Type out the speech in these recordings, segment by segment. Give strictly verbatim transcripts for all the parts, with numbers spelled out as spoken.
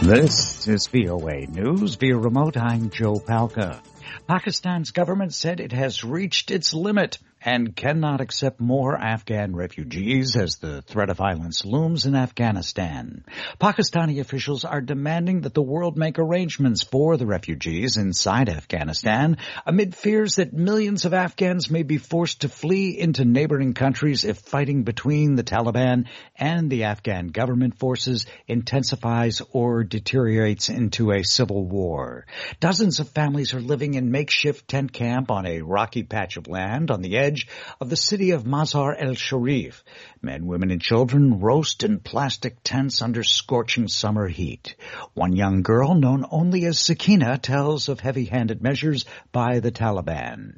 This is V O A News via remote. I'm Joe Palca. Pakistan's government said it has reached its limit and cannot accept more Afghan refugees as the threat of violence looms in Afghanistan. Pakistani officials are demanding that the world make arrangements for the refugees inside Afghanistan amid fears that millions of Afghans may be forced to flee into neighboring countries if fighting between the Taliban and the Afghan government forces intensifies or deteriorates into a civil war. Dozens of families are living in makeshift tent camp on a rocky patch of land on the edge of the city of Mazar-e-Sharif. Men, women, and children roast in plastic tents under scorching summer heat. One young girl, known only as Sakina, tells of heavy-handed measures by the Taliban.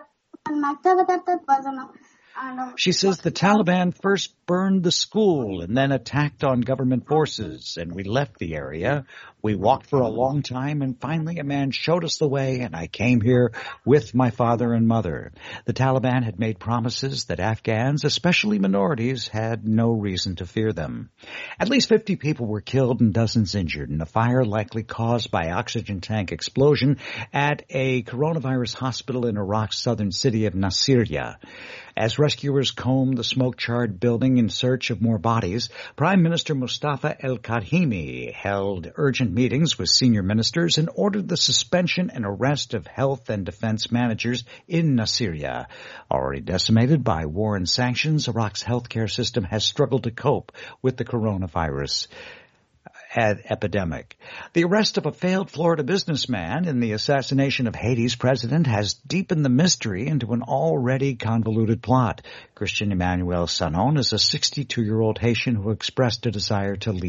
She says the Taliban first burned the school and then attacked on government forces, and we left the area. We walked for a long time, and finally a man showed us the way, and I came here with my father and mother. The Taliban had made promises that Afghans, especially minorities, had no reason to fear them. At least fifty people were killed and dozens injured in a fire likely caused by oxygen tank explosion at a coronavirus hospital in Iraq's southern city of Nasiriyah. As rescuers combed the smoke-charred building in search of more bodies, Prime Minister Mustafa al-Kadhimi held urgent meetings with senior ministers and ordered the suspension and arrest of health and defense managers in Nasiriyah. Already decimated by war and sanctions, Iraq's healthcare system has struggled to cope with the coronavirus epidemic. The arrest of a failed Florida businessman in the assassination of Haiti's president has deepened the mystery into an already convoluted plot. Christian Emmanuel Sanon is a sixty-two-year-old Haitian who expressed a desire to leave